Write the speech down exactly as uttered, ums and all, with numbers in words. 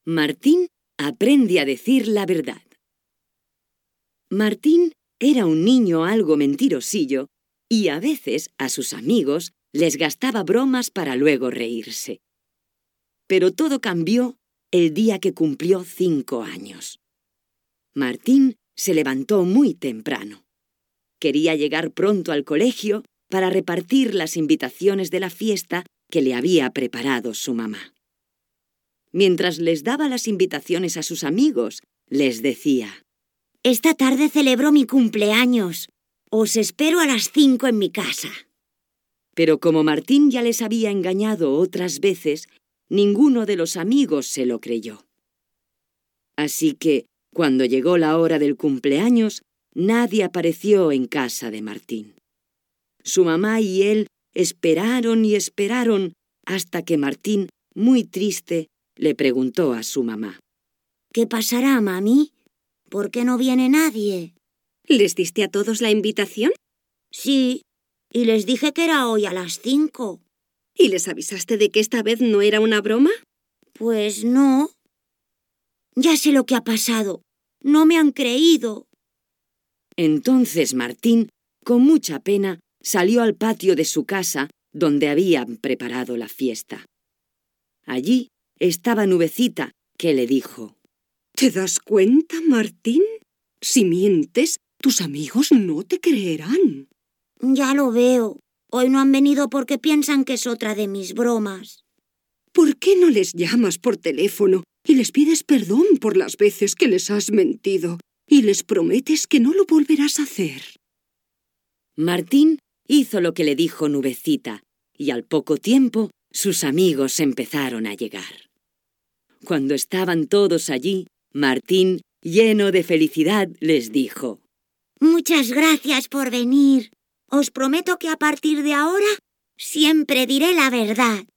Martín aprende a decir la verdad. Martín era un niño algo mentirosillo y a veces a sus amigos les gastaba bromas para luego reírse. Pero todo cambió el día que cumplió cinco años. Martín se levantó muy temprano. Quería llegar pronto al colegio para repartir las invitaciones de la fiesta que le había preparado su mamá. Mientras les daba las invitaciones a sus amigos, les decía: «Esta tarde celebro mi cumpleaños. Os espero a las cinco en mi casa». Pero como Martín ya les había engañado otras veces, ninguno de los amigos se lo creyó. Así que, cuando llegó la hora del cumpleaños, nadie apareció en casa de Martín. Su mamá y él esperaron y esperaron hasta que Martín, muy triste, le preguntó a su mamá: «¿Qué pasará, mami? ¿Por qué no viene nadie?» ¿Les diste a todos la invitación? Sí, y les dije que era hoy a las cinco. ¿Y les avisaste de que esta vez no era una broma? Pues no. Ya sé lo que ha pasado. No me han creído. Entonces Martín, con mucha pena, salió al patio de su casa donde habían preparado la fiesta. Allí estaba Nubecita, que le dijo: ¿Te das cuenta, Martín? Si mientes, tus amigos no te creerán. Ya lo veo. Hoy no han venido porque piensan que es otra de mis bromas. ¿Por qué no les llamas por teléfono y les pides perdón por las veces que les has mentido y les prometes que no lo volverás a hacer? Martín hizo lo que le dijo Nubecita y al poco tiempo sus amigos empezaron a llegar. Cuando estaban todos allí, Martín, lleno de felicidad, les dijo: «Muchas gracias por venir. Os prometo que a partir de ahora siempre diré la verdad».